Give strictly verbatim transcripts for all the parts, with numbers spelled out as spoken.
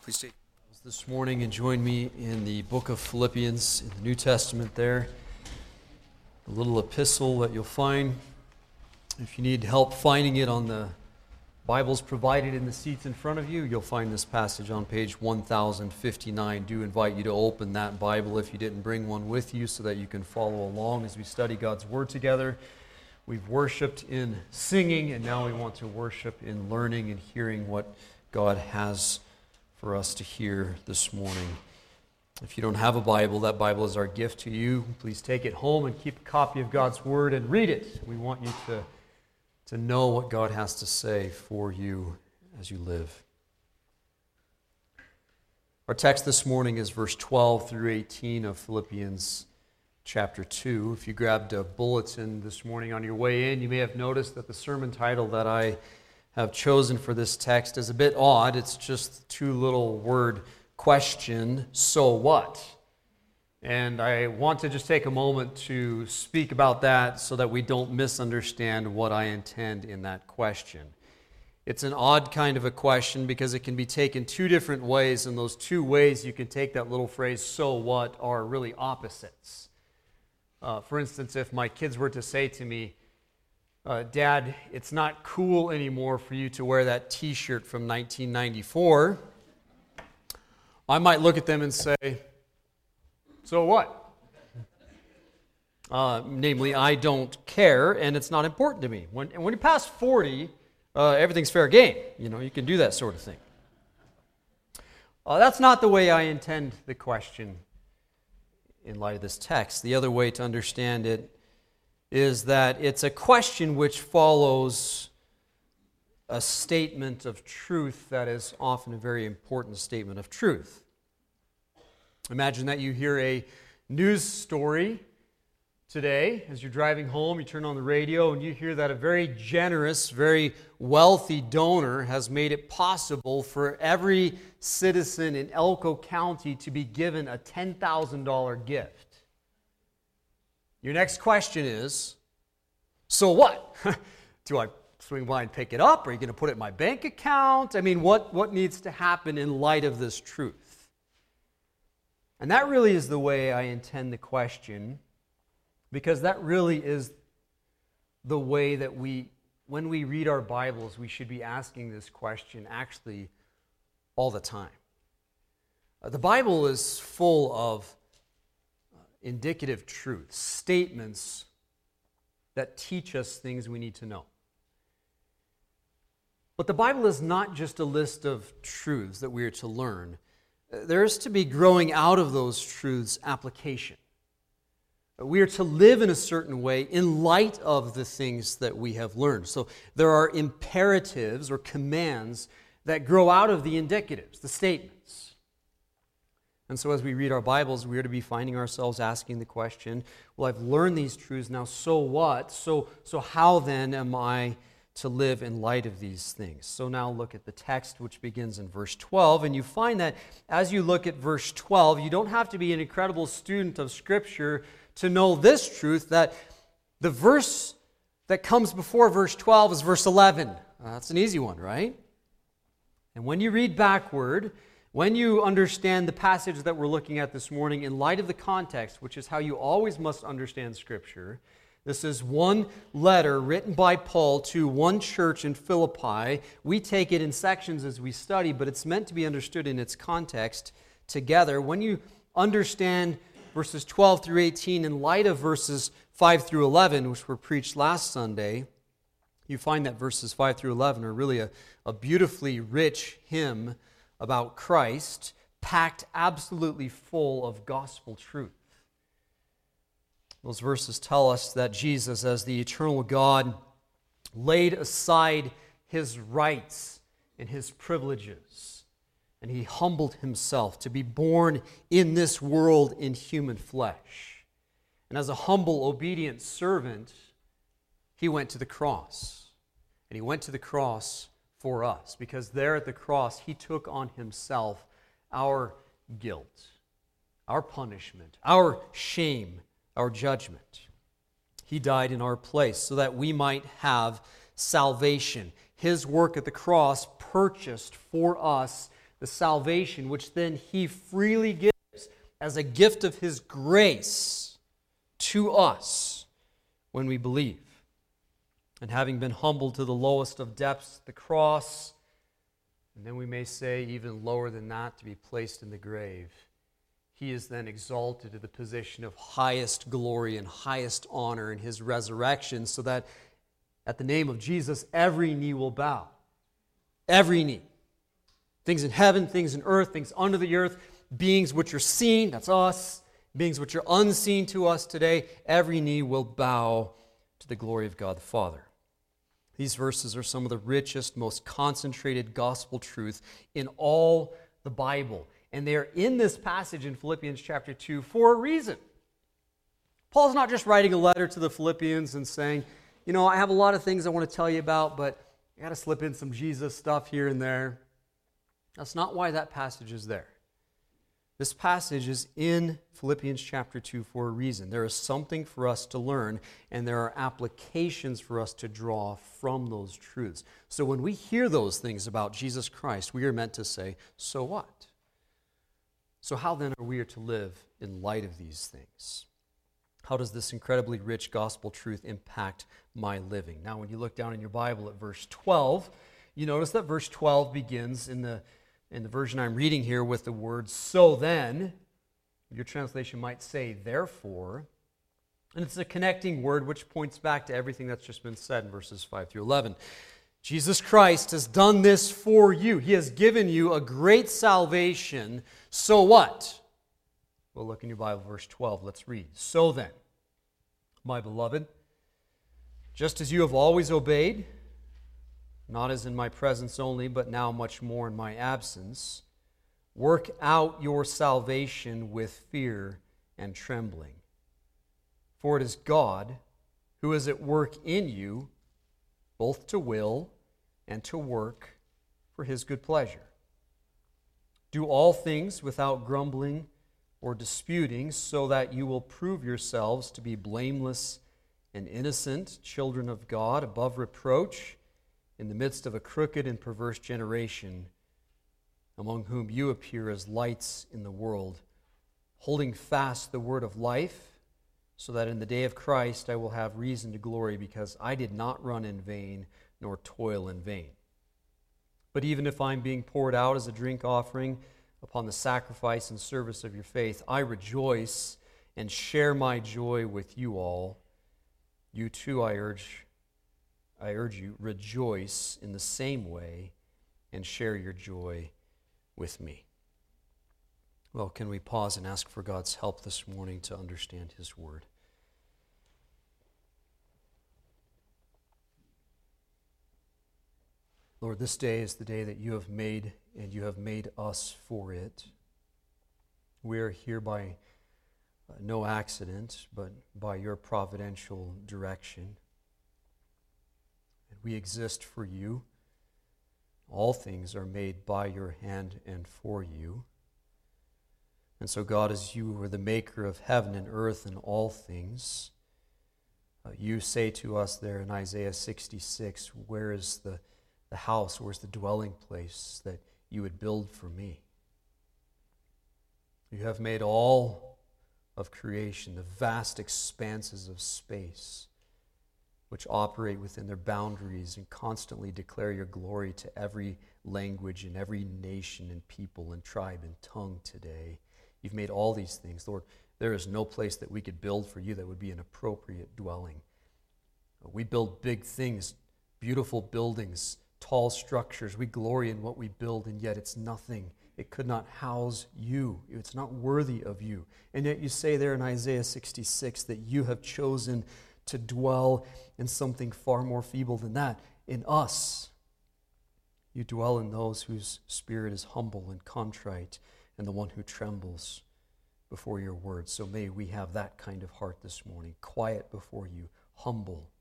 Please take this morning and join me in the book of Philippians in the New Testament there. A little epistle that you'll find. If you need help finding it on the Bibles provided in the seats in front of you, you'll find this passage on page one thousand fifty-nine. Do invite you to open that Bible if you didn't bring one with you so that you can follow along as we study God's Word together. We've worshiped in singing, and now we want to worship in learning and hearing what God has for us to hear this morning. If you don't have a Bible, that Bible is our gift to you. Please take it home and keep a copy of God's Word and read it. We want you to, to know what God has to say for you as you live. Our text this morning is verse twelve through eighteen of Philippians chapter two. If you grabbed a bulletin this morning on your way in, you may have noticed that the sermon title that I have chosen for this text is a bit odd. It's just two little word question, so what? And I want to just take a moment to speak about that so that we don't misunderstand what I intend in that question. It's an odd kind of a question because it can be taken two different ways, and those two ways you can take that little phrase, so what, are really opposites. Uh, for instance, if my kids were to say to me, Uh, Dad, it's not cool anymore for you to wear that t-shirt from nineteen ninety-four, I might look at them and say, so what? Uh, namely, I don't care, and it's not important to me. When, when you pass forty, uh, everything's fair game. You know, you can do that sort of thing. Uh, that's not the way I intend the question in light of this text. The other way to understand it is that it's a question which follows a statement of truth that is often a very important statement of truth. Imagine that you hear a news story today as you're driving home, you turn on the radio and you hear that a very generous, very wealthy donor has made it possible for every citizen in Elko County to be given a ten thousand dollars gift. Your next question is, so what? Do I swing by and pick it up? Are you going to put it in my bank account? I mean, what, what needs to happen in light of this truth? And that really is the way I intend the question, because that really is the way that we, when we read our Bibles, we should be asking this question actually all the time. Uh, the Bible is full of indicative truths, statements that teach us things we need to know. But the Bible is not just a list of truths that we are to learn. There is to be, growing out of those truths, application. We are to live in a certain way in light of the things that we have learned. So there are imperatives or commands that grow out of the indicatives, the statements. And so as we read our Bibles, we are to be finding ourselves asking the question, well, I've learned these truths, now so what? So, so how then am I to live in light of these things? So now look at the text, which begins in verse twelve, and you find that as you look at verse twelve, you don't have to be an incredible student of Scripture to know this truth, that the verse that comes before verse twelve is verse eleven. Uh, that's an easy one, right? And when you read backward, when you understand the passage that we're looking at this morning in light of the context, which is how you always must understand Scripture, this is one letter written by Paul to one church in Philippi. We take it in sections as we study, but it's meant to be understood in its context together. When you understand verses twelve through eighteen in light of verses five through eleven, which were preached last Sunday, you find that verses five through eleven are really a, a beautifully rich hymn about Christ, packed absolutely full of gospel truth. Those verses tell us that Jesus, as the eternal God, laid aside his rights and his privileges, and he humbled himself to be born in this world in human flesh. And as a humble, obedient servant, he went to the cross. And he went to the cross for us, because there at the cross, he took on himself our guilt, our punishment, our shame, our judgment. He died in our place so that we might have salvation. His work at the cross purchased for us the salvation which then He freely gives as a gift of His grace to us when we believe. And having been humbled to the lowest of depths, the cross, and then we may say even lower than that, to be placed in the grave, He is then exalted to the position of highest glory and highest honor in His resurrection, so that at the name of Jesus, every knee will bow. Every knee. Things in heaven, things in earth, things under the earth, beings which are seen, that's us, beings which are unseen to us today, every knee will bow to the glory of God the Father. These verses are some of the richest, most concentrated gospel truth in all the Bible. And they are in this passage in Philippians chapter two for a reason. Paul's not just writing a letter to the Philippians and saying, you know, I have a lot of things I want to tell you about, but I got to slip in some Jesus stuff here and there. That's not why that passage is there. This passage is in Philippians chapter two for a reason. There is something for us to learn, and there are applications for us to draw from those truths. So when we hear those things about Jesus Christ, we are meant to say, so what? So how then are we to live in light of these things? How does this incredibly rich gospel truth impact my living? Now, when you look down in your Bible at verse twelve, you notice that verse twelve begins in the in the version I'm reading here with the words, so then. Your translation might say, therefore. And it's a connecting word which points back to everything that's just been said in verses five through eleven. Jesus Christ has done this for you. He has given you a great salvation. So what? Well, look in your Bible, verse twelve. Let's read. So then, my beloved, just as you have always obeyed, not as in my presence only, but now much more in my absence, work out your salvation with fear and trembling. For it is God who is at work in you, both to will and to work for His good pleasure. Do all things without grumbling or disputing, so that you will prove yourselves to be blameless and innocent, children of God, above reproach, in the midst of a crooked and perverse generation, among whom you appear as lights in the world, holding fast the word of life, so that in the day of Christ I will have reason to glory, because I did not run in vain, nor toil in vain. But even if I'm being poured out as a drink offering upon the sacrifice and service of your faith, I rejoice and share my joy with you all. You too, I urge I urge you, rejoice in the same way and share your joy with me. Well, can we pause and ask for God's help this morning to understand His word? Lord, this day is the day that you have made, and you have made us for it. We are here by uh, no accident, but by your providential direction. We exist for you. All things are made by your hand and for you. And so, God, as you are the maker of heaven and earth and all things, uh, you say to us there in Isaiah sixty-six, where is the, the house, where's the dwelling place that you would build for me? You have made all of creation, the vast expanses of space, which operate within their boundaries and constantly declare your glory to every language and every nation and people and tribe and tongue today. You've made all these things. Lord, there is no place that we could build for you that would be an appropriate dwelling. We build big things, beautiful buildings, tall structures. We glory in what we build, and yet it's nothing. It could not house you. It's not worthy of you. And yet you say there in Isaiah sixty-six that you have chosen to dwell in something far more feeble than that, in us. You dwell in those whose spirit is humble and contrite, and the one who trembles before your word. So may we have that kind of heart this morning, quiet before you, humble,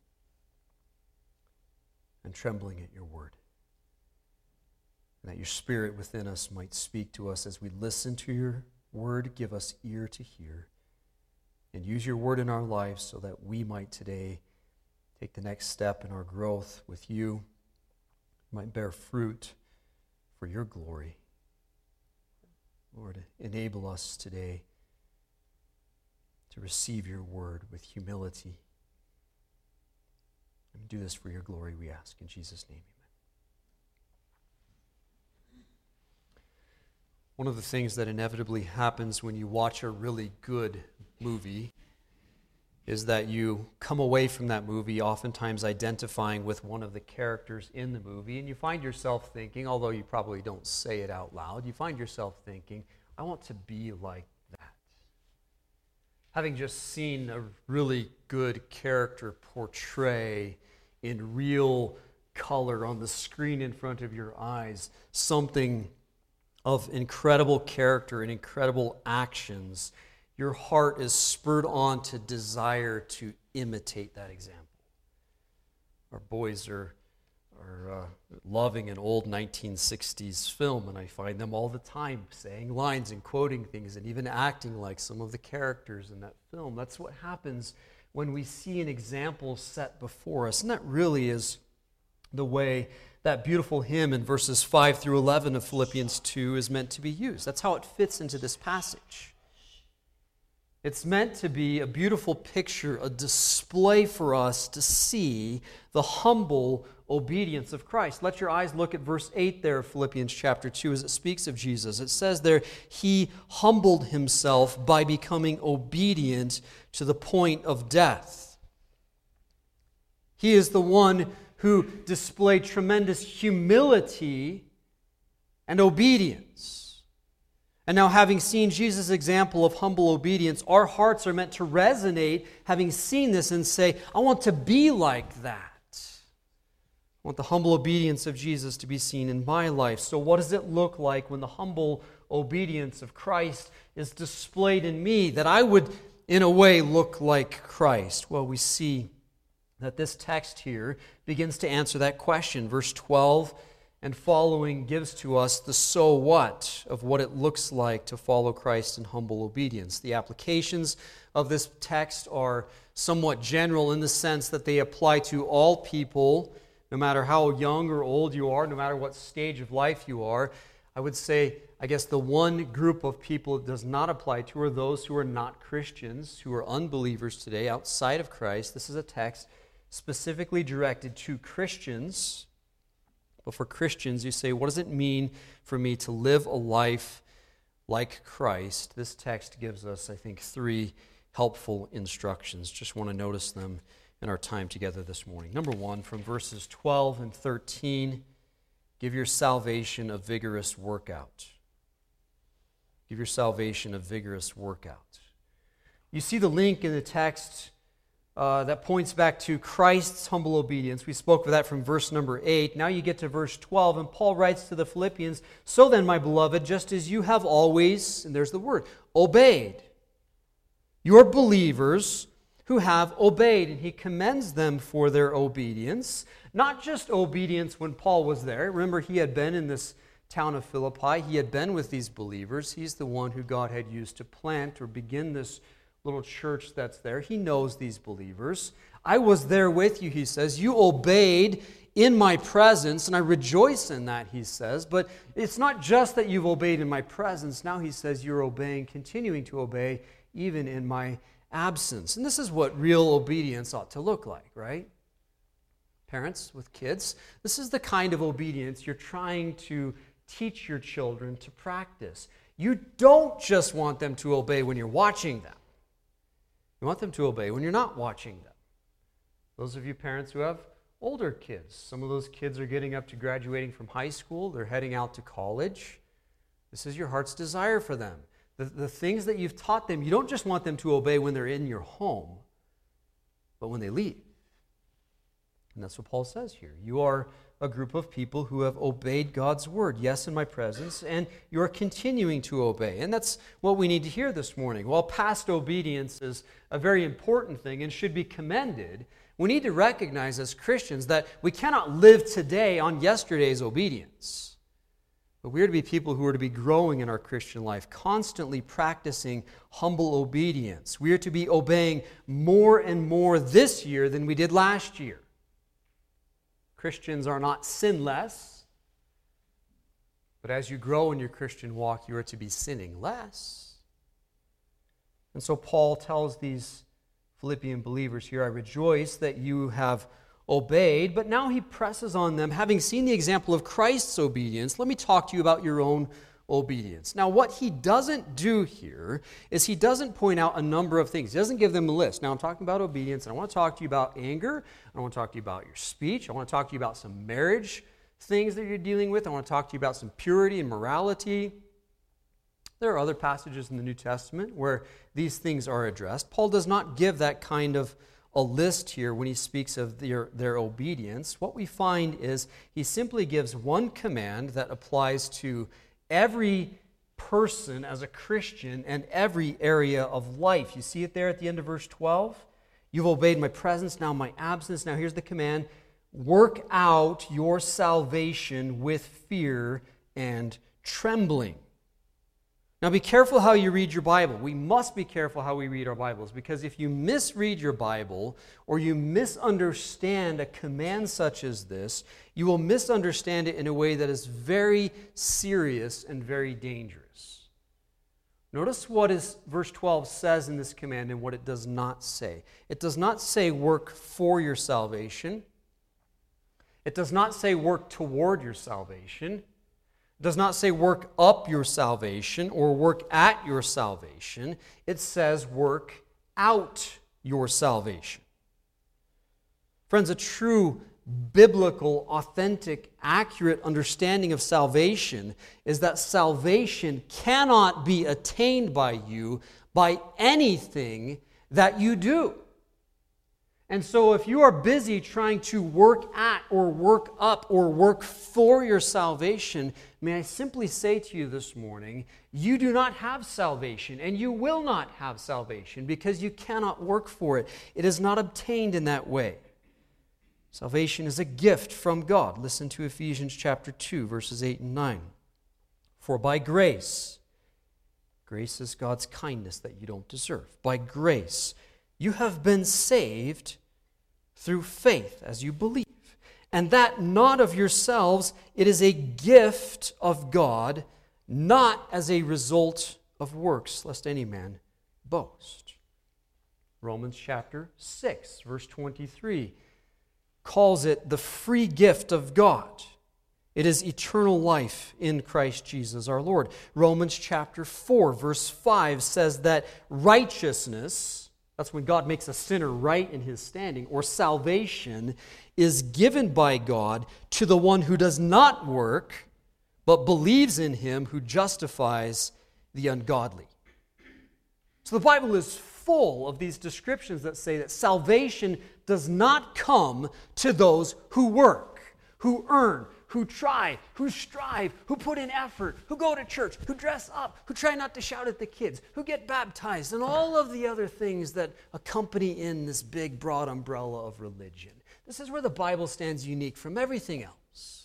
and trembling at your word. And that your spirit within us might speak to us as we listen to your word. Give us ear to hear. And use your word in our lives so that we might today take the next step in our growth with you, might bear fruit for your glory. enable us today to receive your word with humility. And do this for your glory, we ask. In Jesus' name, amen. One of the things that inevitably happens when you watch a really good movie is that you come away from that movie oftentimes identifying with one of the characters in the movie, and you find yourself thinking, although you probably don't say it out loud, you find yourself thinking, I want to be like that. Having just seen a really good character portray in real color on the screen in front of your eyes something of incredible character and incredible actions, your heart is spurred on to desire to imitate that example. Our boys are, are uh, loving an old nineteen sixties film, and I find them all the time saying lines and quoting things and even acting like some of the characters in that film. That's what happens when we see an example set before us. And that really is the way that beautiful hymn in verses five through eleven of Philippians two is meant to be used. That's how it fits into this passage. It's meant to be a beautiful picture, a display for us to see the humble obedience of Christ. Let your eyes look at verse eight there of Philippians chapter two as it speaks of Jesus. It says there, He humbled Himself by becoming obedient to the point of death. He is the one who displayed tremendous humility and obedience. And now, having seen Jesus' example of humble obedience, our hearts are meant to resonate, having seen this, and say, I want to be like that. I want the humble obedience of Jesus to be seen in my life. So what does it look like when the humble obedience of Christ is displayed in me, that I would, in a way, look like Christ? Well, we see that this text here begins to answer that question. Verse twelve and following gives to us the so what of what it looks like to follow Christ in humble obedience. The applications of this text are somewhat general in the sense that they apply to all people, no matter how young or old you are, no matter what stage of life you are. I would say, I guess the one group of people it does not apply to are those who are not Christians, who are unbelievers today outside of Christ. This is a text specifically directed to Christians. But for Christians, you say, what does it mean for me to live a life like Christ? This text gives us, I think, three helpful instructions. Just want to notice them in our time together this morning. Number one, from verses twelve and thirteen, give your salvation a vigorous workout. Give your salvation a vigorous workout. You see the link in the text Uh, that points back to Christ's humble obedience. We spoke of that from verse number eight. Now you get to verse twelve, and Paul writes to the Philippians, So then, my beloved, just as you have always, and there's the word, obeyed, you are believers who have obeyed. And he commends them for their obedience. Not just obedience when Paul was there. Remember, he had been in this town of Philippi. He had been with these believers. He's the one who God had used to plant or begin this little church that's there. He knows these believers. I was there with you, he says. You obeyed in my presence, and I rejoice in that, he says. But it's not just that you've obeyed in my presence. Now he says you're obeying, continuing to obey, even in my absence. And this is what real obedience ought to look like, right? Parents with kids, this is the kind of obedience you're trying to teach your children to practice. You don't just want them to obey when you're watching them. You want them to obey when you're not watching them. Those of you parents who have older kids, some of those kids are getting up to graduating from high school, they're heading out to college. This is your heart's desire for them. The, the things that you've taught them, you don't just want them to obey when they're in your home, but when they leave. And that's what Paul says here. You are a group of people who have obeyed God's word, yes, in my presence, and you are continuing to obey. And that's what we need to hear this morning. While past obedience is a very important thing and should be commended, we need to recognize as Christians that we cannot live today on yesterday's obedience. But we are to be people who are to be growing in our Christian life, constantly practicing humble obedience. We are to be obeying more and more this year than we did last year. Christians are not sinless. But as you grow in your Christian walk, you are to be sinning less. And so Paul tells these Philippian believers here, I rejoice that you have obeyed, but now he presses on them, having seen the example of Christ's obedience, let me talk to you about your own obedience. Now, what he doesn't do here is he doesn't point out a number of things. He doesn't give them a list. Now, I'm talking about obedience, and I want to talk to you about anger. I want to talk to you about your speech. I want to talk to you about some marriage things that you're dealing with. I want to talk to you about some purity and morality. There are other passages in the New Testament where these things are addressed. Paul does not give that kind of a list here when he speaks of their, their obedience. What we find is he simply gives one command that applies to every person as a Christian and every area of life. You see it there at the end of verse twelve? You've obeyed my presence, now my absence. Now here's the command. Work out your salvation with fear and trembling. Now be careful how you read your Bible. We must be careful how we read our Bibles, because if you misread your Bible or you misunderstand a command such as this, you will misunderstand it in a way that is very serious and very dangerous. Notice what is verse twelve says in this command and what it does not say. It does not say work for your salvation. It does not say work toward your salvation. It does not say work up your salvation or work at your salvation. It says work out your salvation. Friends, a true biblical, authentic, accurate understanding of salvation is that salvation cannot be attained by you by anything that you do. And so if you are busy trying to work at or work up or work for your salvation, may I simply say to you this morning, you do not have salvation and you will not have salvation because you cannot work for it. It is not obtained in that way. Salvation is a gift from God. Listen to Ephesians chapter two, verses eight and nine. For by grace, grace is God's kindness that you don't deserve. By grace, you have been saved through faith as you believe. And that not of yourselves, it is a gift of God, not as a result of works, lest any man boast. Romans chapter six, verse twenty-three, calls it the free gift of God. It is eternal life in Christ Jesus our Lord. Romans chapter four, verse five says that righteousness, that's when God makes a sinner right in his standing, or salvation, is given by God to the one who does not work, but believes in him who justifies the ungodly. So the Bible is full of these descriptions that say that salvation does not come to those who work, who earn, who try, who strive, who put in effort, who go to church, who dress up, who try not to shout at the kids, who get baptized, and all of the other things that accompany in this big, broad umbrella of religion. This is where the Bible stands unique from everything else.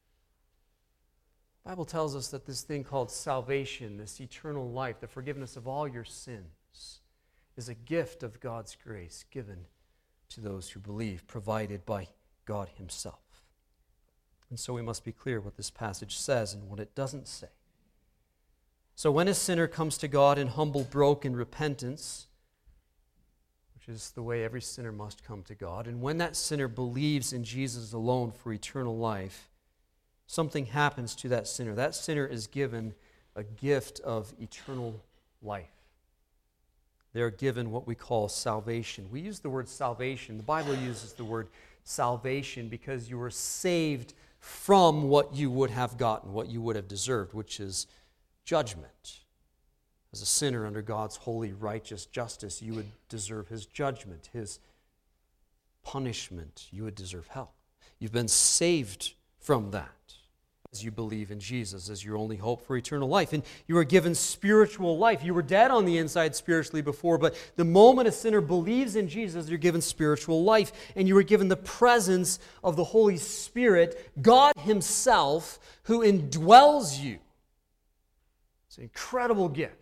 The Bible tells us that this thing called salvation, this eternal life, the forgiveness of all your sins, is a gift of God's grace given to those who believe, provided by God himself. And so we must be clear what this passage says and what it doesn't say. So when a sinner comes to God in humble, broken repentance, which is the way every sinner must come to God, and when that sinner believes in Jesus alone for eternal life, something happens to that sinner. That sinner is given a gift of eternal life. They're given what we call salvation. We use the word salvation. The Bible uses the word salvation because you were saved from what you would have gotten, what you would have deserved, which is judgment. As a sinner under God's holy, righteous justice, you would deserve his judgment, his punishment. You would deserve hell. You've been saved from that as you believe in Jesus as your only hope for eternal life. And you were given spiritual life. You were dead on the inside spiritually before, but the moment a sinner believes in Jesus, you're given spiritual life. And you were given the presence of the Holy Spirit, God himself, who indwells you. It's an incredible gift.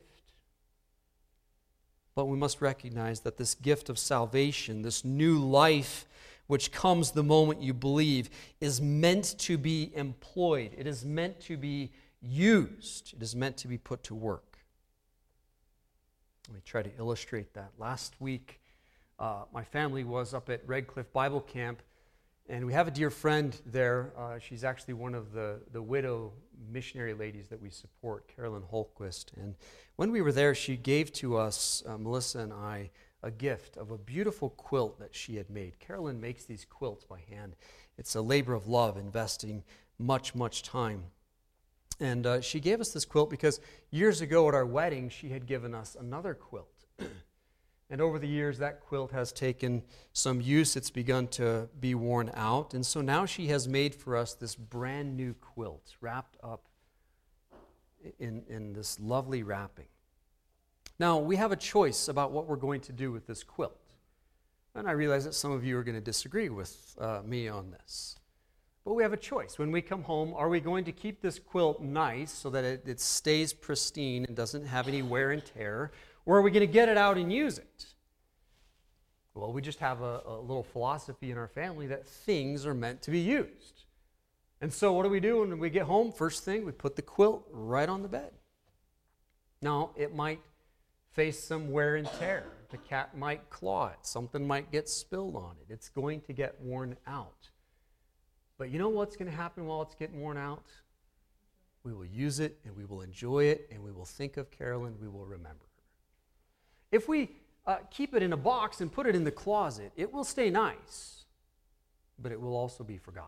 But we must recognize that this gift of salvation, this new life which comes the moment you believe, is meant to be employed. It is meant to be used. It is meant to be put to work. Let me try to illustrate that. Last week, uh, my family was up at Red Cliff Bible Camp, and we have a dear friend there. Uh, she's actually one of the, the widow missionary ladies that we support, Carolyn Holquist. And when we were there, she gave to us, uh, Melissa and I, a gift of a beautiful quilt that she had made. Carolyn makes these quilts by hand. It's a labor of love, investing much, much time. And uh, she gave us this quilt because years ago at our wedding, she had given us another quilt. And over the years, that quilt has taken some use. It's begun to be worn out. And so now she has made for us this brand new quilt wrapped up in, in this lovely wrapping. Now, we have a choice about what we're going to do with this quilt. And I realize that some of you are going to disagree with uh, me on this. But we have a choice. When we come home, are we going to keep this quilt nice so that it, it stays pristine and doesn't have any wear and tear? Or are we going to get it out and use it? Well, we just have a, a little philosophy in our family that things are meant to be used. And so what do we do when we get home? First thing, we put the quilt right on the bed. Now, it might face some wear and tear. The cat might claw it. Something might get spilled on it. It's going to get worn out. But you know what's going to happen while it's getting worn out? We will use it, and we will enjoy it, and we will think of Carolyn. We will remember her. If we uh, keep it in a box and put it in the closet, it will stay nice, but it will also be forgotten.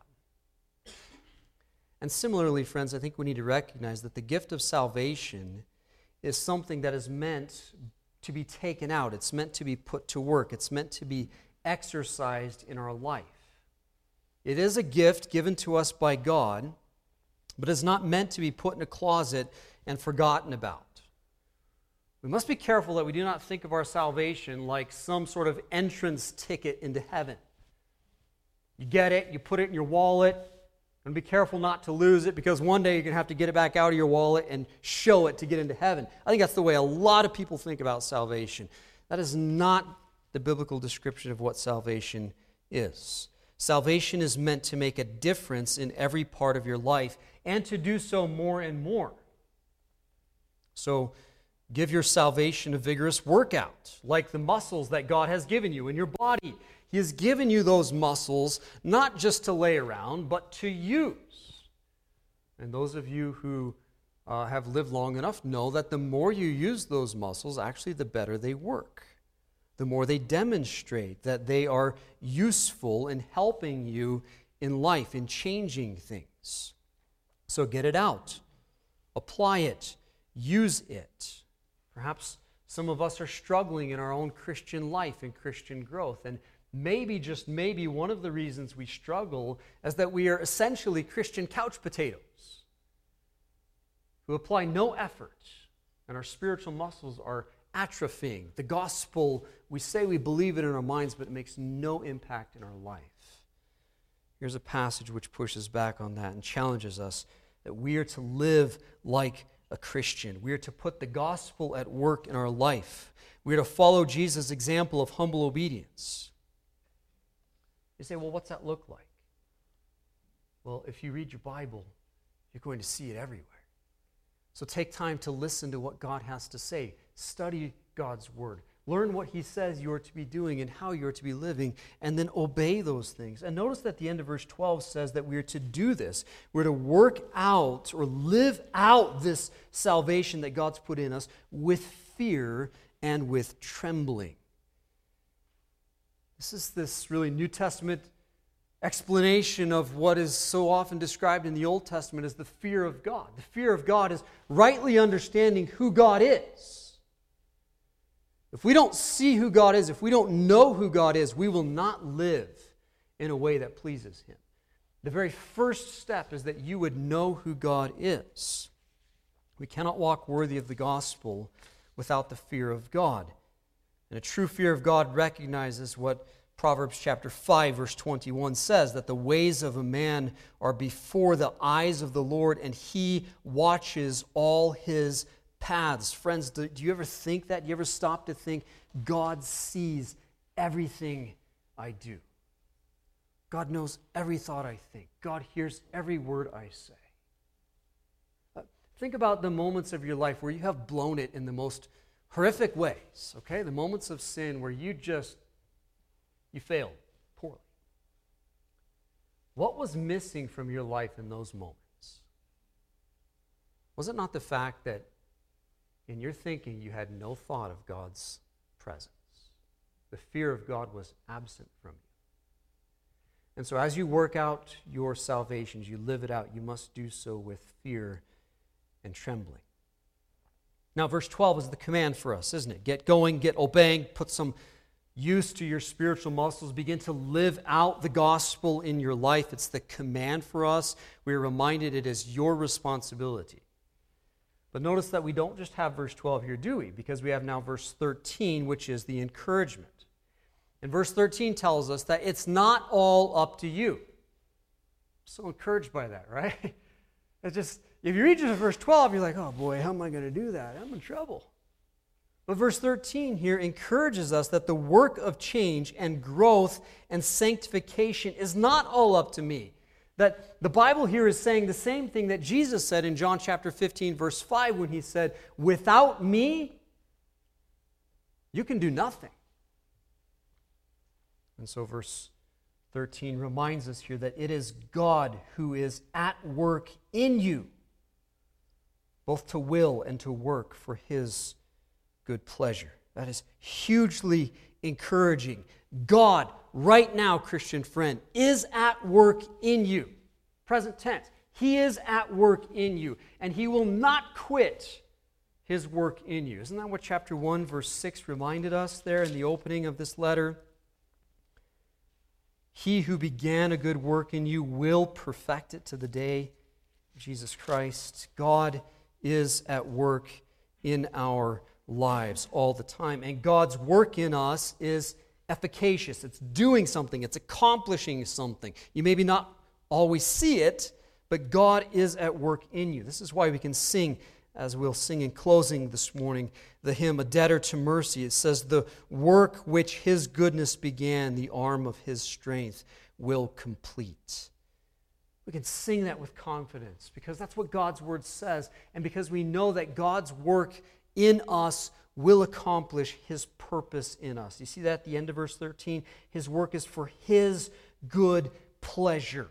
And similarly, friends, I think we need to recognize that the gift of salvation is something that is meant to be taken out. It's meant to be put to work. It's meant to be exercised in our life. It is a gift given to us by God, but it's not meant to be put in a closet and forgotten about. We must be careful that we do not think of our salvation like some sort of entrance ticket into heaven. You get it, you put it in your wallet, and be careful not to lose it, because one day you're going to have to get it back out of your wallet and show it to get into heaven. I think that's the way a lot of people think about salvation. That is not the biblical description of what salvation is. Salvation is meant to make a difference in every part of your life, and to do so more and more. So, give your salvation a vigorous workout, like the muscles that God has given you in your body. He has given you those muscles not just to lay around, but to use. And those of you who uh, have lived long enough know that the more you use those muscles, actually the better they work. The more they demonstrate that they are useful in helping you in life, in changing things. So get it out. Apply it. Use it. Perhaps some of us are struggling in our own Christian life and Christian growth. And maybe, just maybe, one of the reasons we struggle is that we are essentially Christian couch potatoes who apply no effort, and our spiritual muscles are atrophying. The gospel, we say we believe it in our minds, but it makes no impact in our life. Here's a passage which pushes back on that and challenges us that we are to live like a Christian. We are to put the gospel at work in our life. We are to follow Jesus' example of humble obedience. You say, well, what's that look like? Well, if you read your Bible, you're going to see it everywhere. So take time to listen to what God has to say. Study God's word. Learn what he says you are to be doing and how you are to be living, and then obey those things. And notice that the end of verse twelve says that we are to do this. We're to work out or live out this salvation that God's put in us with fear and with trembling. This is this really New Testament explanation of what is so often described in the Old Testament as the fear of God. The fear of God is rightly understanding who God is. If we don't see who God is, if we don't know who God is, we will not live in a way that pleases him. The very first step is that you would know who God is. We cannot walk worthy of the gospel without the fear of God. And a true fear of God recognizes what Proverbs chapter five, verse twenty-one says, that the ways of a man are before the eyes of the Lord, and he watches all his paths. Friends, do, do you ever think that? Do you ever stop to think, God sees everything I do? God knows every thought I think. God hears every word I say. Uh, Think about the moments of your life where you have blown it in the most horrific ways, okay? The moments of sin where you just, you failed poorly. What was missing from your life in those moments? Was it not the fact that in your thinking you had no thought of God's presence? The fear of God was absent from you. And so as you work out your salvation, as you live it out, you must do so with fear and trembling. Now, verse twelve is the command for us, isn't it? Get going, get obeying, put some use to your spiritual muscles, begin to live out the gospel in your life. It's the command for us. We are reminded it is your responsibility. But notice that we don't just have verse twelve here, do we? Because we have now verse thirteen, which is the encouragement. And verse thirteen tells us that it's not all up to you. I'm so encouraged by that, right? It's just, if you read just verse twelve, you're like, oh boy, how am I going to do that? I'm in trouble. But verse thirteen here encourages us that the work of change and growth and sanctification is not all up to me. That the Bible here is saying the same thing that Jesus said in John chapter fifteen, verse five, when he said, without me, you can do nothing. And so verse thirteen reminds us here that it is God who is at work in you, both to will and to work for His good pleasure. That is hugely encouraging. God, right now, Christian friend, is at work in you. Present tense. He is at work in you, and He will not quit His work in you. Isn't that what chapter one, verse six reminded us there in the opening of this letter? He who began a good work in you will perfect it to the day of Jesus Christ. God is at work in our lives all the time. And God's work in us is efficacious. It's doing something. It's accomplishing something. You maybe not always see it, but God is at work in you. This is why we can sing, as we'll sing in closing this morning, the hymn, A Debtor to Mercy. It says, the work which His goodness began, the arm of His strength will complete. We can sing that with confidence because that's what God's Word says, and because we know that God's work in us will accomplish His purpose in us. You see that at the end of verse thirteen? His work is for His good pleasure.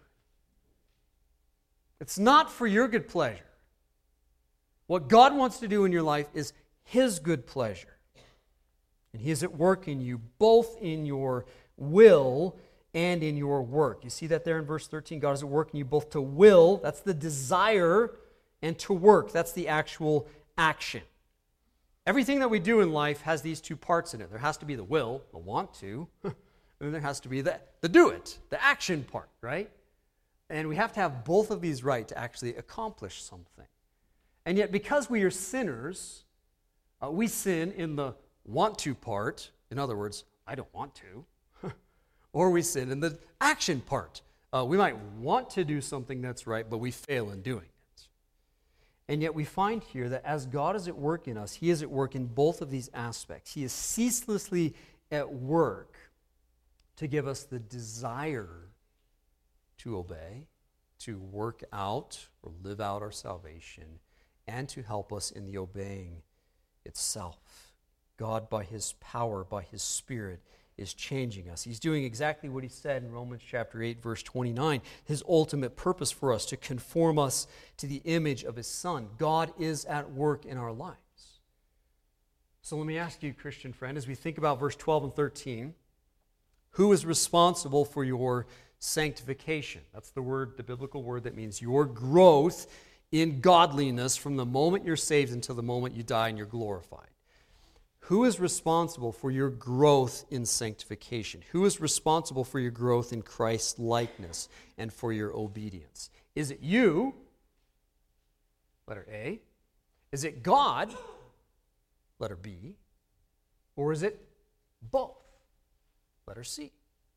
It's not for your good pleasure. What God wants to do in your life is His good pleasure. And He is at work in you, both in your will and in your work. You see that there in verse thirteen? God is at work in you both to will, that's the desire, and to work, that's the actual action. Everything that we do in life has these two parts in it. There has to be the will, the want to, and then there has to be the, the do it, the action part, right? And we have to have both of these right to actually accomplish something. And yet, because we are sinners, uh, we sin in the want to part. In other words, I don't want to. Or we sin in the action part. Uh, we might want to do something that's right, but we fail in doing it. And yet we find here that as God is at work in us, He is at work in both of these aspects. He is ceaselessly at work to give us the desire to obey, to work out or live out our salvation, and to help us in the obeying itself. God, by His power, by His Spirit, is changing us. He's doing exactly what He said in Romans chapter eight, verse twenty-nine. His ultimate purpose for us, to conform us to the image of His Son. God is at work in our lives. So let me ask you, Christian friend, as we think about verse twelve and thirteen, who is responsible for your sanctification? That's the word, the biblical word that means your growth in godliness from the moment you're saved until the moment you die and you're glorified. Who is responsible for your growth in sanctification? Who is responsible for your growth in Christ's likeness and for your obedience? Is it you? Letter A. Is it God? Letter B. Or is it both? Letter C.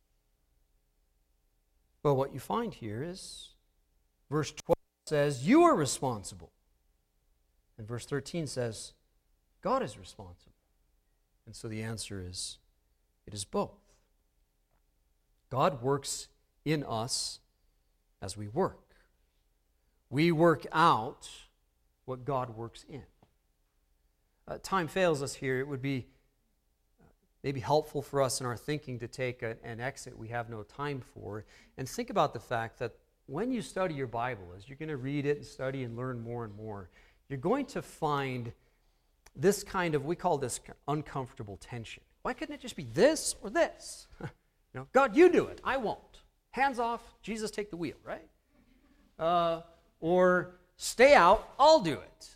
Well, what you find here is verse twelve says you are responsible. And verse thirteen says God is responsible. And so the answer is, it is both. God works in us as we work. We work out what God works in. Uh, time fails us here. It would be uh, maybe helpful for us in our thinking to take a, an exit we have no time for, and think about the fact that when you study your Bible, as you're going to read it and study and learn more and more, you're going to find this kind of, we call this uncomfortable tension. Why couldn't it just be this or this? You know, God, you do it. I won't. Hands off. Jesus, take the wheel, right? Uh, or stay out. I'll do it.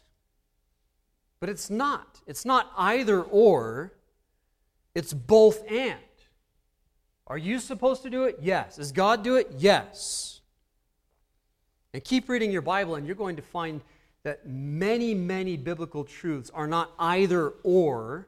But it's not. It's not either or. It's both and. Are you supposed to do it? Yes. Does God do it? Yes. And keep reading your Bible, and you're going to find that many, many biblical truths are not either or,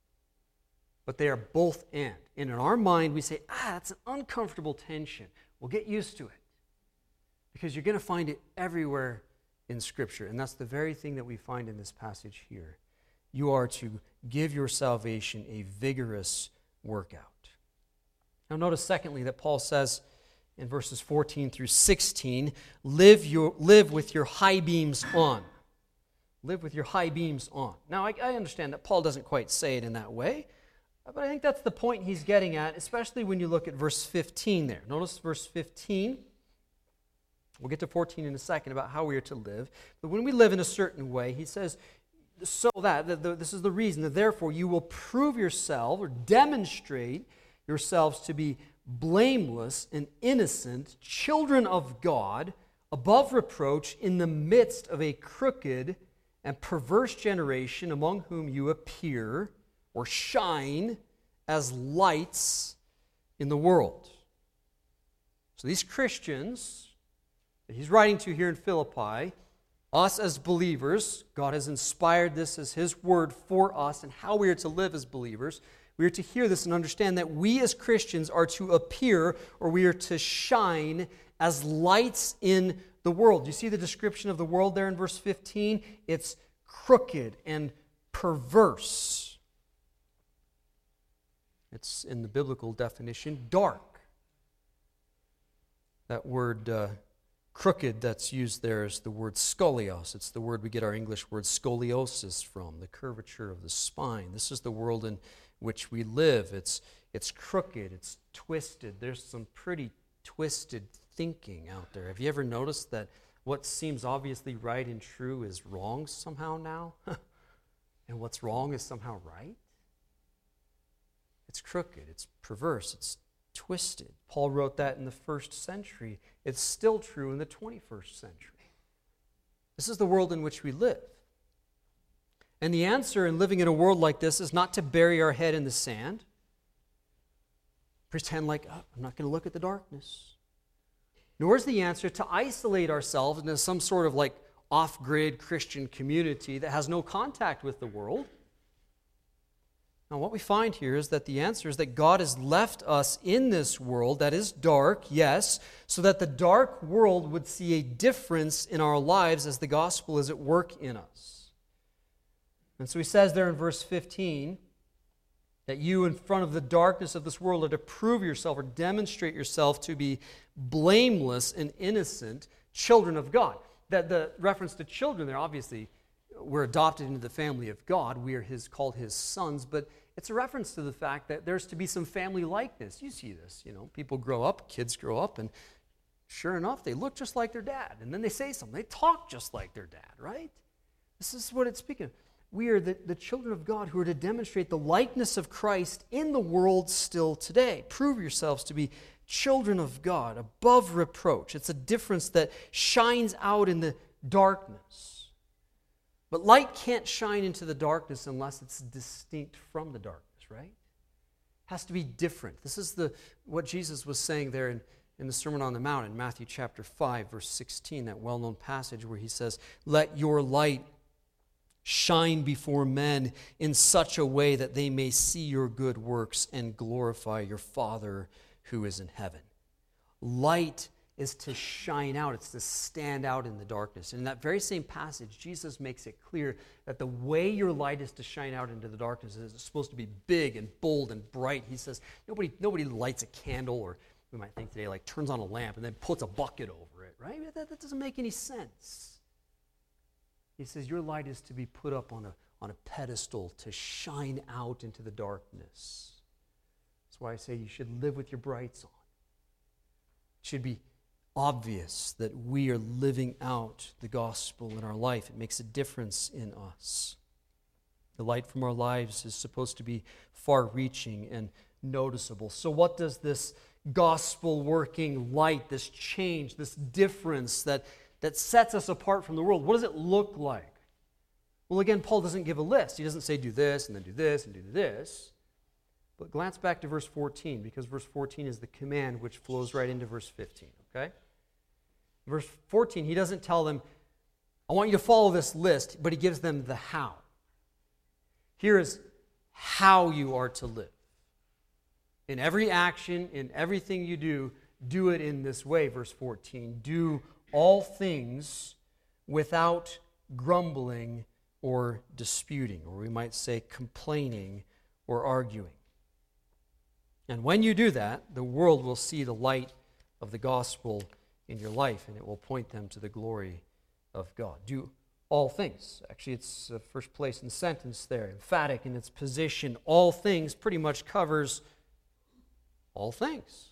but they are both and. And in our mind, we say, ah, that's an uncomfortable tension. We'll get used to it. Because you're going to find it everywhere in Scripture. And that's the very thing that we find in this passage here. You are to give your salvation a vigorous workout. Now notice secondly that Paul says in verses fourteen through sixteen, live, your, live with your high beams on. Live with your high beams on. Now I, I understand that Paul doesn't quite say it in that way, but I think that's the point he's getting at, especially when you look at verse fifteen there. Notice verse fifteen. We'll get to fourteen in a second about how we are to live. But when we live in a certain way, he says, so that, the, the, this is the reason, that therefore you will prove yourself or demonstrate yourselves to be blameless and innocent, children of God, above reproach, in the midst of a crooked and perverse generation, among whom you appear or shine as lights in the world. So these Christians that he's writing to here in Philippi, us as believers, God has inspired this as His word for us and how we are to live as believers. We are to hear this and understand that we as Christians are to appear, or we are to shine as lights in the world. You see the description of the world there in verse fifteen? It's crooked and perverse. It's, in the biblical definition, dark. That word uh, crooked that's used there is the word scolios. It's the word we get our English word scoliosis from, the curvature of the spine. This is the world in which we live. It's, it's crooked, it's twisted. There's some pretty twisted thinking out there. Have you ever noticed that what seems obviously right and true is wrong somehow now? And what's wrong is somehow right? It's crooked, it's perverse, it's twisted. Paul wrote that in the first century. It's still true in the twenty-first century. This is the world in which we live. And the answer in living in a world like this is not to bury our head in the sand, pretend like, oh, I'm not going to look at the darkness. Nor is the answer to isolate ourselves into some sort of like off-grid Christian community that has no contact with the world. Now, what we find here is that the answer is that God has left us in this world that is dark, yes, so that the dark world would see a difference in our lives as the gospel is at work in us. And so he says there in verse fifteen that you, in front of the darkness of this world, are to prove yourself or demonstrate yourself to be blameless and innocent children of God. That the reference to children there, obviously, we're adopted into the family of God. We are his, called his sons, but it's a reference to the fact that there's to be some family likeness. You see this, you know, people grow up, kids grow up, and sure enough, they look just like their dad. And then they say something. They talk just like their dad, right? This is what it's speaking of. We are the, the children of God who are to demonstrate the likeness of Christ in the world still today. Prove yourselves to be children of God, above reproach. It's a difference that shines out in the darkness. But light can't shine into the darkness unless it's distinct from the darkness, right? It has to be different. This is the what Jesus was saying there in, in the Sermon on the Mount in Matthew chapter five, verse sixteen, that well-known passage where he says, "Let your light shine before men in such a way that they may see your good works and glorify your Father who is in heaven." Light is to shine out. It's to stand out in the darkness. And in that very same passage, Jesus makes it clear that the way your light is to shine out into the darkness is it's supposed to be big and bold and bright. He says nobody, nobody lights a candle, or we might think today, like turns on a lamp and then puts a bucket over it, right? That, that doesn't make any sense. He says your light is to be put up on a, on a pedestal to shine out into the darkness. That's why I say you should live with your brights on. It should be obvious that we are living out the gospel in our life. It makes a difference in us. The light from our lives is supposed to be far-reaching and noticeable. So what does this gospel-working light, this change, this difference that, that sets us apart from the world, what does it look like? Well, again, Paul doesn't give a list. He doesn't say do this and then do this and do this. But glance back to verse fourteen, because verse fourteen is the command which flows right into verse fifteen, okay? Verse fourteen, he doesn't tell them, I want you to follow this list, but he gives them the how. Here is how you are to live. In every action, in everything you do, do it in this way, verse fourteen. Do all things without grumbling or disputing, or we might say complaining or arguing. And when you do that, the world will see the light of the gospel in your life, and it will point them to the glory of God. Do all things. Actually, it's the first place in the sentence there, emphatic in its position. All things pretty much covers all things.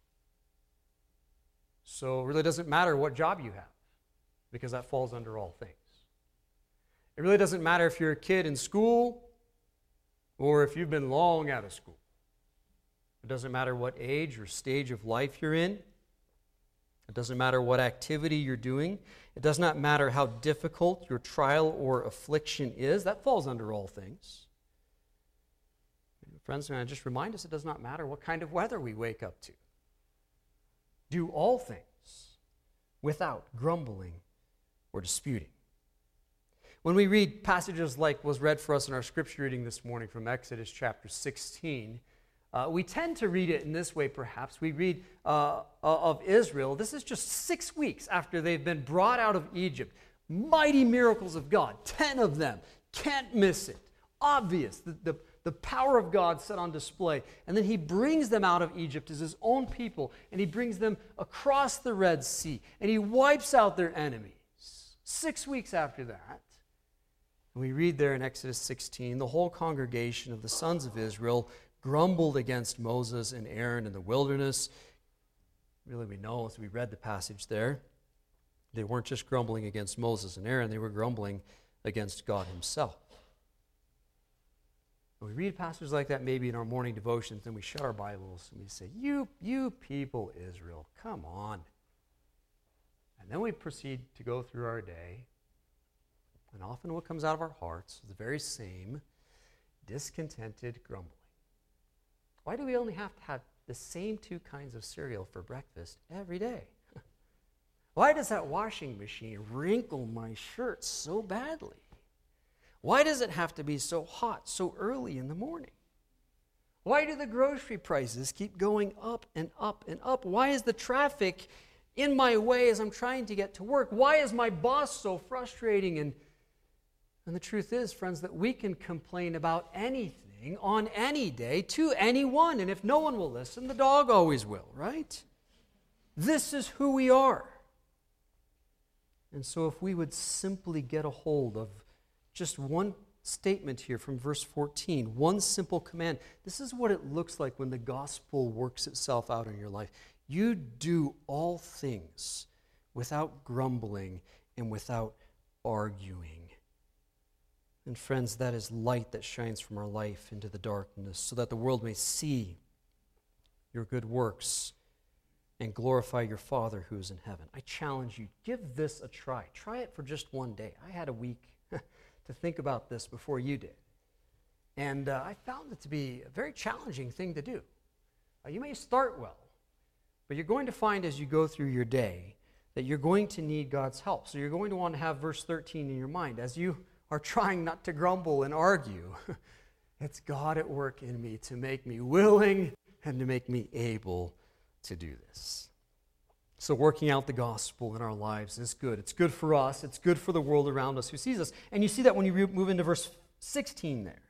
So it really doesn't matter what job you have, because that falls under all things. It really doesn't matter if you're a kid in school or if you've been long out of school. It doesn't matter what age or stage of life you're in. It doesn't matter what activity you're doing. It does not matter how difficult your trial or affliction is. That falls under all things. Friends, may I just remind us, it does not matter what kind of weather we wake up to. Do all things without grumbling or disputing. When we read passages like was read for us in our scripture reading this morning from Exodus chapter sixteen, Uh, we tend to read it in this way, perhaps. We read uh, of Israel. This is just six weeks after they've been brought out of Egypt. Mighty miracles of God, ten of them. Can't miss it. Obvious, the, the, the power of God set on display. And then he brings them out of Egypt as his own people, and he brings them across the Red Sea, and he wipes out their enemies. Six weeks after that, and we read there in Exodus sixteen, the whole congregation of the sons of Israel grumbled against Moses and Aaron in the wilderness. Really, we know as we read the passage there, they weren't just grumbling against Moses and Aaron, they were grumbling against God himself. When we read passages like that maybe in our morning devotions, then we shut our Bibles and we say, you, you people, Israel, come on. And then we proceed to go through our day, and often what comes out of our hearts is the very same discontented grumbling. Why do we only have to have the same two kinds of cereal for breakfast every day? Why does that washing machine wrinkle my shirt so badly? Why does it have to be so hot so early in the morning? Why do the grocery prices keep going up and up and up? Why is the traffic in my way as I'm trying to get to work? Why is my boss so frustrating? And, and the truth is, friends, that we can complain about anything on any day to anyone. And if no one will listen, the dog always will, right? This is who we are. And so if we would simply get a hold of just one statement here from verse fourteen, one simple command, this is what it looks like when the gospel works itself out in your life. You do all things without grumbling and without arguing. And friends, that is light that shines from our life into the darkness, so that the world may see your good works and glorify your Father who is in heaven. I challenge you, give this a try. Try it for just one day. I had a week to think about this before you did. And uh, I found it to be a very challenging thing to do. Uh, you may start well, but you're going to find as you go through your day that you're going to need God's help. So you're going to want to have verse thirteen in your mind. As you are trying not to grumble and argue, it's God at work in me to make me willing and to make me able to do this. So working out the gospel in our lives is good. It's good for us. It's good for the world around us who sees us. And you see that when you move into verse sixteen there.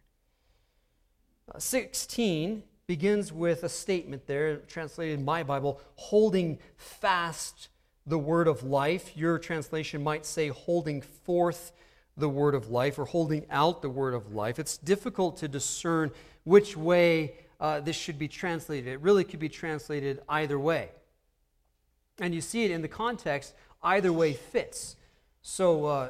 Uh, sixteen begins with a statement there, translated in my Bible, holding fast the word of life. Your translation might say holding forth the word of life or holding out the word of life. It's difficult to discern which way uh, this should be translated. It really could be translated either way. And you see it in the context, either way fits. So, uh,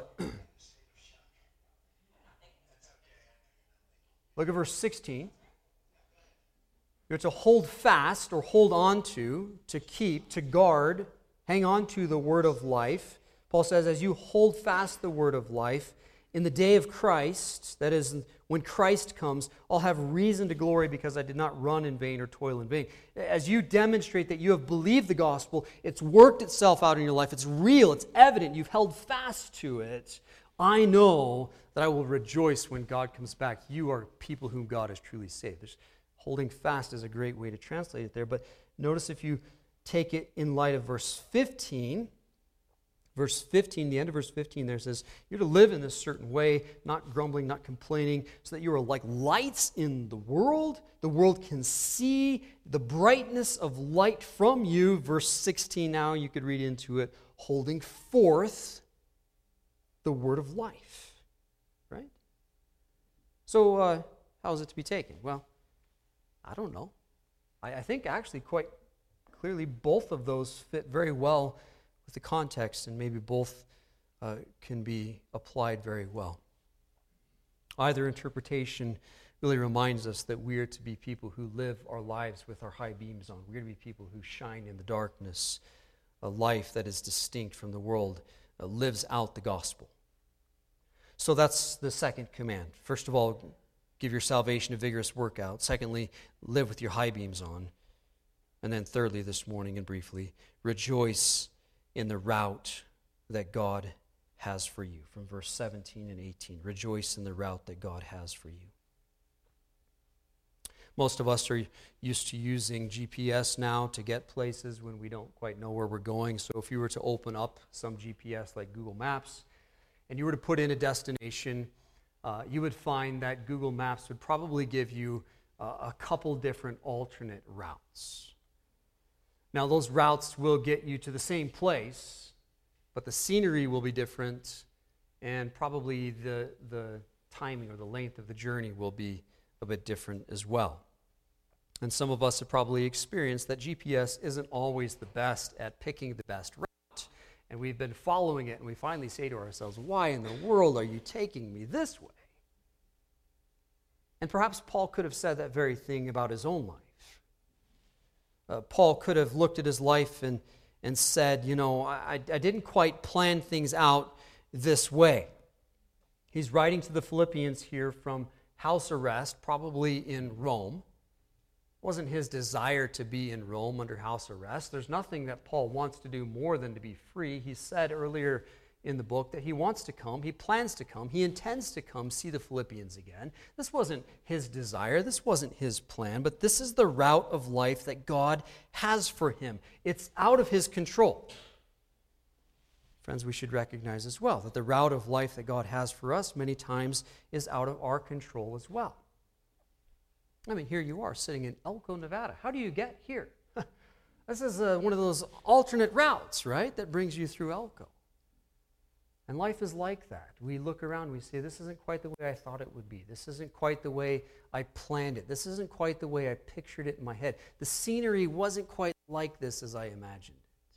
look at verse sixteen. You're to hold fast or hold on to, to keep, to guard, hang on to the word of life. Paul says, as you hold fast the word of life, in the day of Christ, that is, when Christ comes, I'll have reason to glory because I did not run in vain or toil in vain. As you demonstrate that you have believed the gospel, it's worked itself out in your life, it's real, it's evident, you've held fast to it, I know that I will rejoice when God comes back. You are people whom God has truly saved. There's, holding fast is a great way to translate it there, but notice if you take it in light of verse fifteen, verse fifteen, the end of verse fifteen there says, you're to live in this certain way, not grumbling, not complaining, so that you are like lights in the world. The world can see the brightness of light from you. Verse sixteen now, you could read into it, holding forth the word of life, right? So uh, how is it to be taken? Well, I don't know. I, I think actually quite clearly both of those fit very well with the context, and maybe both uh, can be applied very well. Either interpretation really reminds us that we are to be people who live our lives with our high beams on. We're to be people who shine in the darkness. A life that is distinct from the world uh, lives out the gospel. So that's the second command. First of all, give your salvation a vigorous workout. Secondly, live with your high beams on. And then thirdly, this morning and briefly, rejoice in the route that God has for you. From verse seventeen and eighteen, rejoice in the route that God has for you. Most of us are used to using G P S now to get places when we don't quite know where we're going. So if you were to open up some G P S like Google Maps, and you were to put in a destination, uh, you would find that Google Maps would probably give you uh, a couple different alternate routes. Now, those routes will get you to the same place, but the scenery will be different, and probably the, the timing or the length of the journey will be a bit different as well. And some of us have probably experienced that G P S isn't always the best at picking the best route. And we've been following it, and we finally say to ourselves, why in the world are you taking me this way? And perhaps Paul could have said that very thing about his own life. Uh, Paul could have looked at his life and, and said, you know, I, I didn't quite plan things out this way. He's writing to the Philippians here from house arrest, probably in Rome. It wasn't his desire to be in Rome under house arrest. There's nothing that Paul wants to do more than to be free. He said earlier in the book that he wants to come, he plans to come, he intends to come see the Philippians again. This wasn't his desire, this wasn't his plan, but this is the route of life that God has for him. It's out of his control. Friends, we should recognize as well that the route of life that God has for us many times is out of our control as well. I mean, here you are sitting in Elko, Nevada. How do you get here? This is uh, one of those alternate routes, right, that brings you through Elko. And life is like that. We look around, we say, this isn't quite the way I thought it would be. This isn't quite the way I planned it. This isn't quite the way I pictured it in my head. The scenery wasn't quite like this as I imagined it.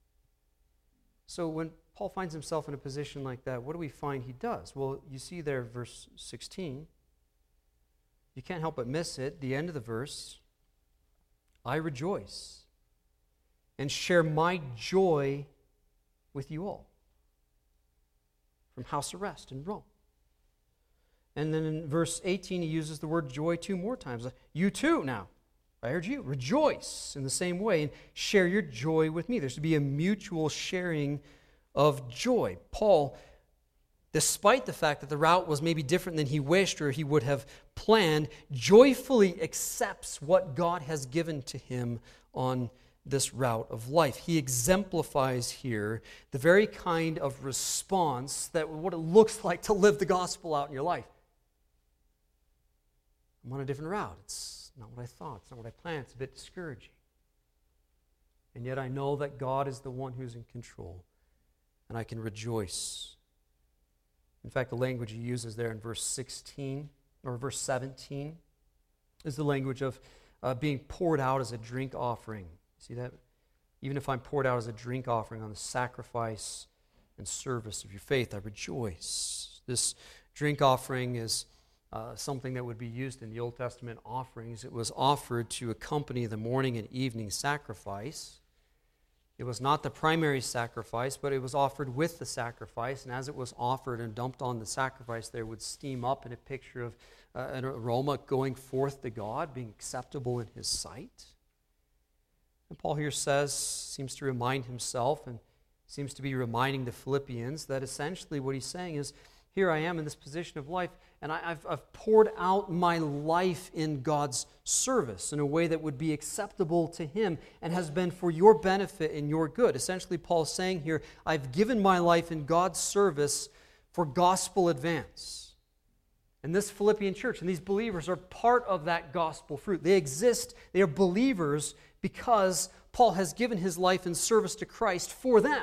So when Paul finds himself in a position like that, what do we find he does? Well, you see there, verse sixteen. You can't help but miss it. The end of the verse, I rejoice and share my joy with you all. From house arrest in Rome. And then in verse eighteen, he uses the word joy two more times. You too now, I urge you, rejoice in the same way and share your joy with me. There's to be a mutual sharing of joy. Paul, despite the fact that the route was maybe different than he wished or he would have planned, joyfully accepts what God has given to him on this route of life. He exemplifies here the very kind of response that what it looks like to live the gospel out in your life. I'm on a different route. It's not what I thought. It's not what I planned. It's a bit discouraging. And yet I know that God is the one who's in control, and I can rejoice In fact, the language he uses there in verse sixteen or verse seventeen is the language of uh, being poured out as a drink offering. See that? Even if I'm poured out as a drink offering on the sacrifice and service of your faith, I rejoice. This drink offering is uh, something that would be used in the Old Testament offerings. It was offered to accompany the morning and evening sacrifice. It was not the primary sacrifice, but it was offered with the sacrifice. And as it was offered and dumped on the sacrifice, there would steam up in a picture of uh, an aroma going forth to God, being acceptable in His sight. And Paul here says, seems to remind himself and seems to be reminding the Philippians that essentially what he's saying is, here I am in this position of life, and I, I've, I've poured out my life in God's service in a way that would be acceptable to Him and has been for your benefit and your good. Essentially, Paul's saying here, I've given my life in God's service for gospel advance. And this Philippian church and these believers are part of that gospel fruit. They exist, they are believers because Paul has given his life in service to Christ for them.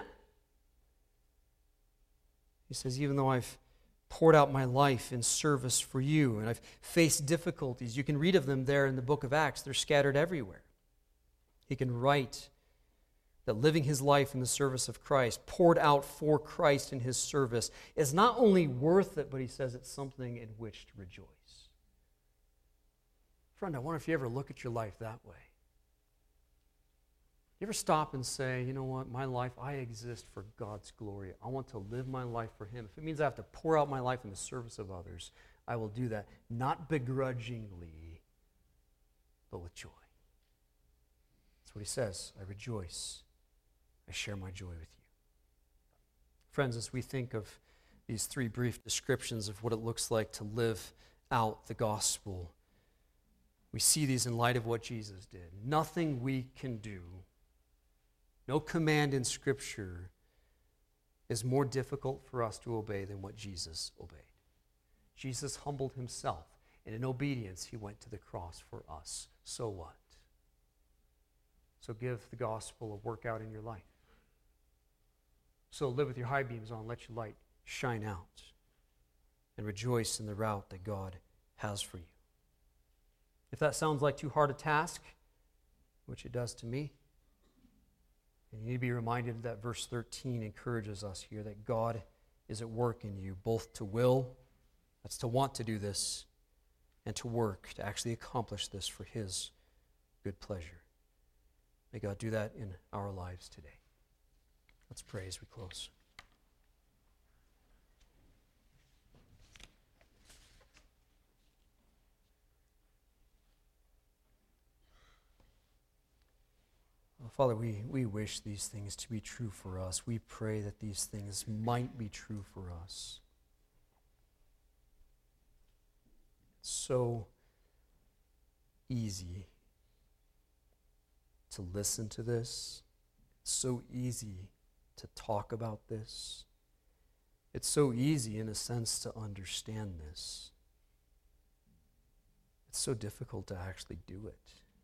He says, even though I've poured out my life in service for you, and I've faced difficulties. You can read of them there in the book of Acts. They're scattered everywhere. He can write that living his life in the service of Christ, poured out for Christ in his service, is not only worth it, but he says it's something in which to rejoice. Friend, I wonder if you ever look at your life that way. You ever stop and say, you know what, my life, I exist for God's glory. I want to live my life for Him. If it means I have to pour out my life in the service of others, I will do that, not begrudgingly, but with joy. That's what he says. I rejoice. I share my joy with you. Friends, as we think of these three brief descriptions of what it looks like to live out the gospel, we see these in light of what Jesus did. Nothing we can do, no command in Scripture is more difficult for us to obey than what Jesus obeyed. Jesus humbled himself, and in obedience, he went to the cross for us. So what? So give the gospel a workout in your life. So live with your high beams on, let your light shine out, and rejoice in the route that God has for you. If that sounds like too hard a task, which it does to me, and you need to be reminded that verse thirteen encourages us here that God is at work in you, both to will, that's to want to do this, and to work, to actually accomplish this for His good pleasure. May God do that in our lives today. Let's pray as we close. Father, we, we wish these things to be true for us. We pray that these things might be true for us. It's so easy to listen to this. It's so easy to talk about this. It's so easy, in a sense, to understand this. It's so difficult to actually do it.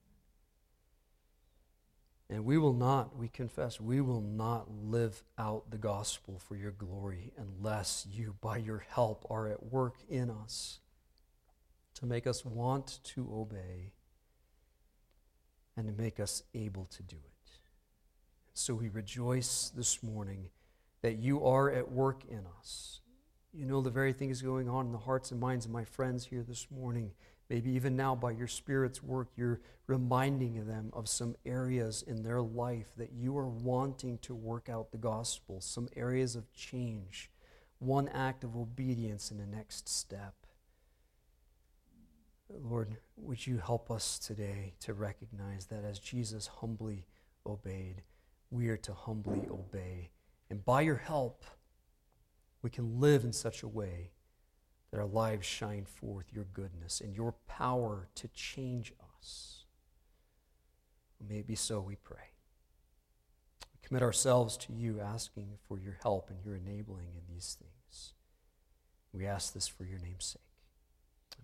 And we will not, we confess, we will not live out the gospel for your glory unless you, by your help, are at work in us to make us want to obey and to make us able to do it. So we rejoice this morning that you are at work in us. You know the very things going on in the hearts and minds of my friends here this morning. Maybe even now by your Spirit's work, you're reminding them of some areas in their life that you are wanting to work out the gospel, some areas of change, one act of obedience in the next step. Lord, would you help us today to recognize that as Jesus humbly obeyed, we are to humbly obey. And by your help, we can live in such a way that our lives shine forth your goodness and your power to change us. May it be so, we pray. We commit ourselves to you, asking for your help and your enabling in these things. We ask this for your name's sake.